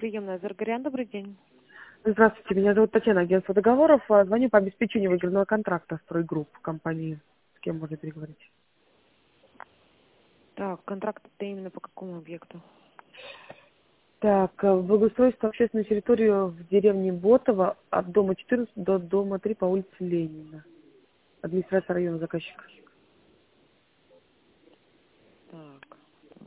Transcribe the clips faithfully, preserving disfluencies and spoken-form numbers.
приемная Заргарян, добрый день. Здравствуйте, меня зовут Татьяна, агентство договоров. А, Звоню по обеспечению выигранного контракта «Стройгрупп» компании. С кем можно переговорить? Так, контракт это именно по какому объекту? Так, э, благоустройство общественной территории в деревне Ботово от дома четырнадцать до дома три по улице Ленина. Администрация района заказчика. Так,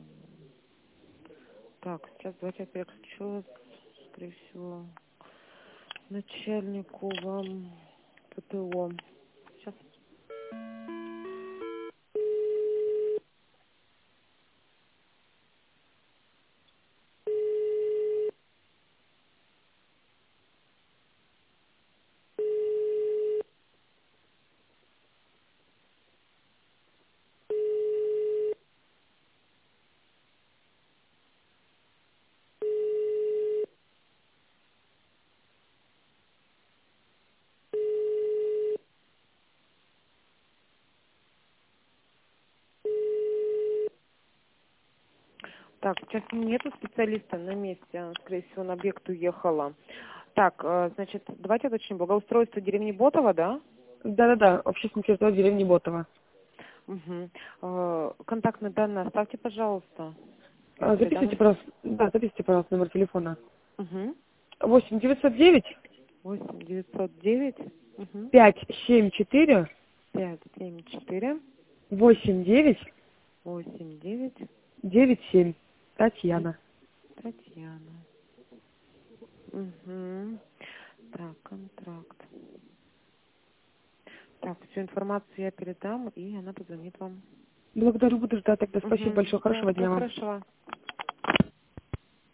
так, сейчас давайте я переключу, скорее всего, начальнику вам ПТО. Сейчас. Так, сейчас нету специалиста на месте, скорее всего, на объект уехала. Так, э, значит, давайте уточним. Благоустройство деревни Ботова, да? Да-да-да, общественная территория деревни Ботово. Угу. Э, контактные данные оставьте, пожалуйста. Я А, передам Записывайте, им. пожалуйста, да, записывайте, пожалуйста, номер телефона. Угу. восемь девятьсот девять восемь девятьсот девять. Угу. пять семь четыре пять семь четыре восемь девять восемь девять. девять семь. Татьяна. Татьяна. Угу. Так, контракт. Так, всю информацию я передам, и она позвонит вам. Благодарю, буду ждать тогда. Спасибо Угу. большое. Да, Хорошего всего дня вам. хорошего.